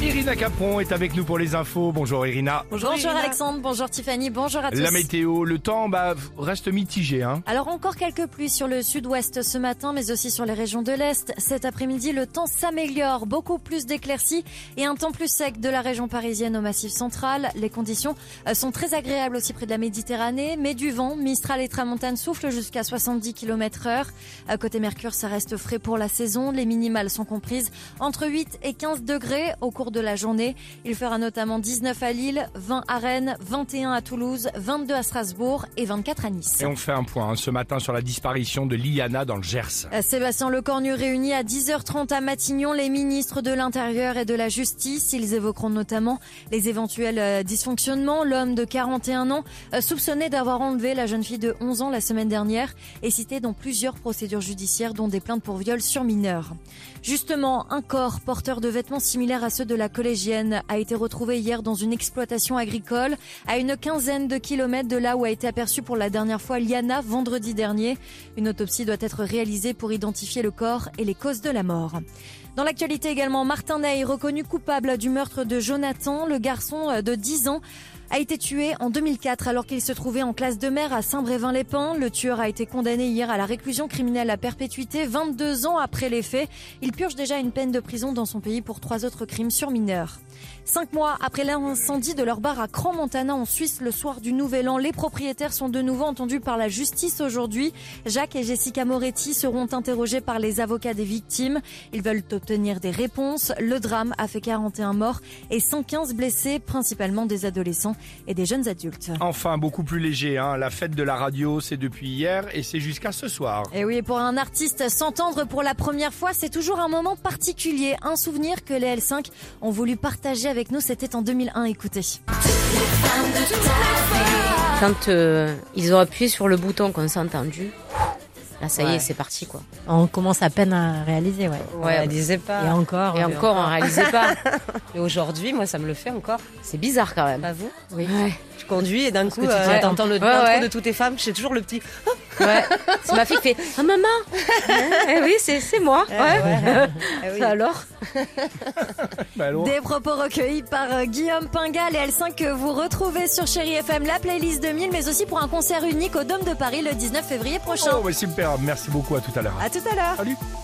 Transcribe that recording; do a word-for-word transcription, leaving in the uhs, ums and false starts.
Irina Capron est avec nous pour les infos. Bonjour Irina. Bonjour, bonjour Alexandre, bonjour Tiffany, bonjour à tous. La météo, le temps bah, reste mitigé. Hein. Alors encore quelques pluies sur le sud-ouest ce matin, mais aussi sur les régions de l'Est. Cet après-midi, le temps s'améliore, beaucoup plus d'éclaircies et un temps plus sec de la région parisienne au Massif central. Les conditions sont très agréables aussi près de la Méditerranée, mais du vent, Mistral et Tramontane soufflent jusqu'à soixante-dix kilomètres heure. Côté Mercure, ça reste frais pour la saison. Les minimales sont comprises entre huit et quinze degrés au cours de la journée. Il fera notamment dix-neuf à Lille, vingt à Rennes, vingt et un à Toulouse, vingt-deux à Strasbourg et vingt-quatre à Nice. Et on fait un point hein, ce matin sur la disparition de Liana dans le Gers. Sébastien Lecornu réunit à dix heures trente à Matignon les ministres de l'Intérieur et de la Justice. Ils évoqueront notamment les éventuels dysfonctionnements. L'homme de quarante et un ans, soupçonné d'avoir enlevé la jeune fille de onze ans la semaine dernière, est cité dans plusieurs procédures judiciaires, dont des plaintes pour viol sur mineurs. Justement, un corps porteur de vêtements similaires à ceux de la collégienne a été retrouvé hier dans une exploitation agricole à une quinzaine de kilomètres de là où a été aperçue pour la dernière fois Liana vendredi dernier. Une autopsie doit être réalisée pour identifier le corps et les causes de la mort. Dans l'actualité également, Martin Ney, reconnu coupable du meurtre de Jonathan, le garçon de dix ans, a été tué en deux mille quatre alors qu'il se trouvait en classe de mer à Saint-Brévin-les-Pins. Le tueur a été condamné hier à la réclusion criminelle à perpétuité, vingt-deux ans après les faits. Il purge déjà une peine de prison dans son pays pour trois autres crimes sur mineurs. Cinq mois après l'incendie de leur bar à Crans-Montana en Suisse le soir du Nouvel An, les propriétaires sont de nouveau entendus par la justice aujourd'hui. Jacques et Jessica Moretti seront interrogés par les avocats des victimes. Ils veulent obtenir des réponses. Le drame a fait quarante et un morts et cent quinze blessés, principalement des adolescents et des jeunes adultes. Enfin, beaucoup plus léger. Hein. La fête de la radio, c'est depuis hier et c'est jusqu'à ce soir. Et oui, pour un artiste, s'entendre pour la première fois, c'est toujours un moment particulier. Un souvenir que les L cinq ont voulu partager avec nous, c'était en deux mille un. Écoutez. Quand euh, ils ont appuyé sur le bouton qu'on s'est entendu, là ça ouais. y est, c'est parti quoi. On commence à peine à réaliser, ouais. On ouais, réalisait pas. Et encore. Et encore, on réalisait pas. Et aujourd'hui, moi, ça me le fait encore. C'est bizarre quand même. Pas vous ? Oui. Ouais. Tu conduis et d'un coup, tu euh, entends le ouais, intro ouais. de toutes tes femmes. J'ai toujours le petit. Ouais. C'est ma fille qui fait ah maman. Eh oui, c'est c'est moi. Eh, ouais. ouais. Eh oui. Alors. bah Des propos recueillis par euh, Guillaume Pingal et L cinq que vous retrouvez sur Chéri F M, la playlist deux mille, mais aussi pour un concert unique au Dôme de Paris le dix-neuf février prochain. Oh, ouais, super. Merci beaucoup. À tout à l'heure. À tout à l'heure. Salut.